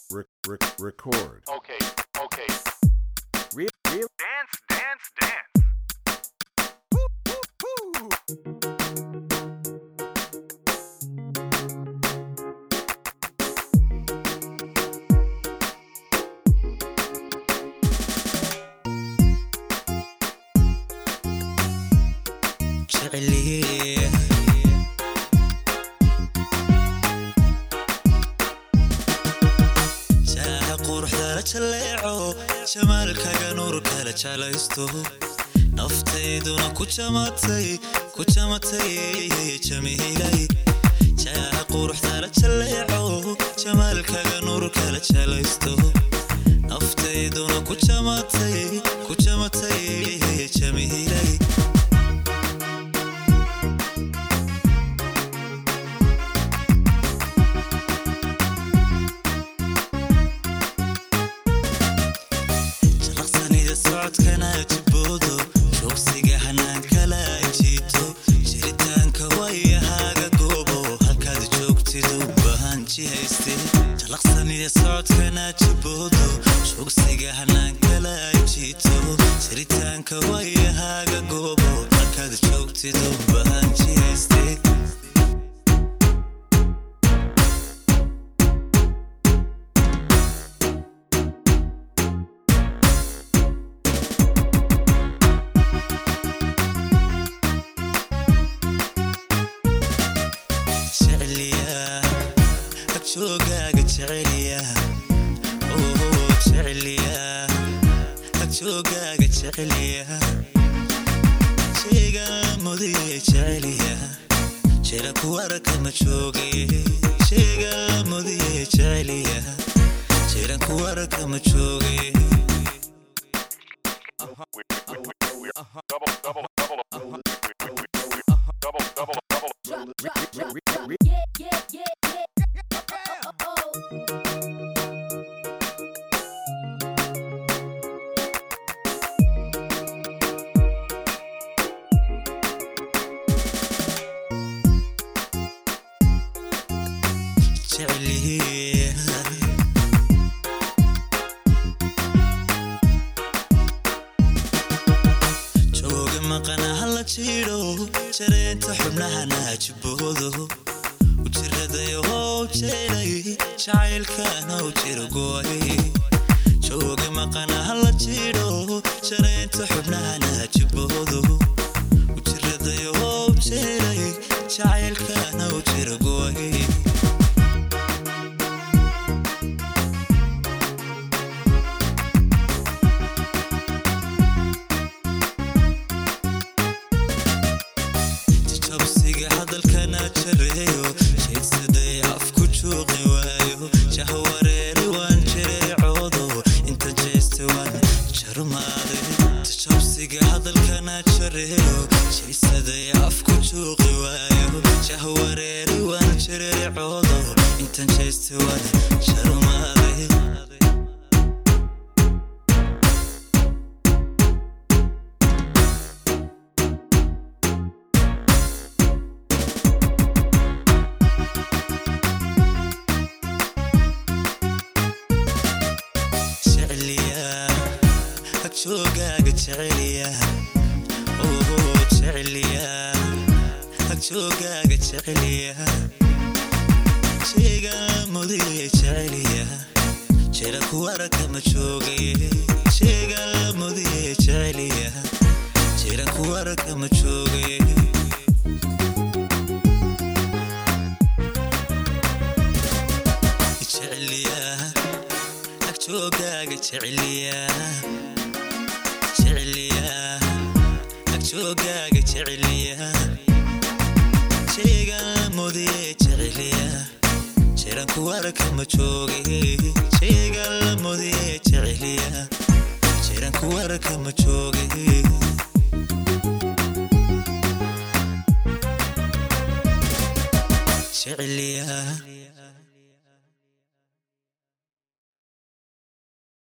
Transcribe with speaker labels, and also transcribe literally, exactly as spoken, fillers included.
Speaker 1: Re- re- record.
Speaker 2: Okay, okay.
Speaker 1: Real, real.
Speaker 2: Dance, dance, dance.
Speaker 3: جعلي جاها قروح ذا جليعو جمالكاga nuurka la jalaysto nafteeduna ku jamatay ku jamatay jamiilay jaaha qurux ذا la jaleeco jamaalkaaga nuurka la jalaysto nafteeduna ku jamatay ku jamatay jamiilay socodkana jiboodo shogsiga hanaan kala jiito jiritaanka wayahaaga goobo halkaad joogtid u baahan jihayste jalaqsanida socodkana jiboodo shogsiga hanaan kala jiito jiritaanka wayahaaga goobo halkaad joogtid u baahan jihayste شوقك تعليا اوه تعليا شوقك تعليا شيغا مودي تعليا شيلك ورك ما شوقي شيغا مودي تعليا شيلك ورك ما شوقي
Speaker 2: Double, double, double, double, double, double, double.
Speaker 4: Yeah, yeah, yeah, yeah.
Speaker 3: تعليا جوق مقنا هلا جيرو جرينت حبناها ناجبودو وجردايو هو جيري جعيلكانا وجيرغوي جوق مقنا هلا جيرو جرينت حبناها ناجبودو وجردايو هو جيري جعيلكانا وجيرغوي hadalkana jareeyo jeedsaday afku jooqi waayo jahwareeri waan jireecoodo inta jeeste waan jarmaade tajabsiga hadalkana jareeyo jeedsaday afku jooqi waayo jahwareeri waan jireecoodo inta jeeste waan jarmaade شوقك تعليا اوه تعليا شوقك تعليا شيغا مودي تعليا شيلك ورك ما شوقي شيغا مودي تعليا شيلك ورك ما شوقي تعليا شوقك تعليا تعليا شوقك تعليا شيغا مودي تعليا شيرانك ورك ما شوقي شيغا مودي تعليا شيرانك ورك ما شوقي تعليا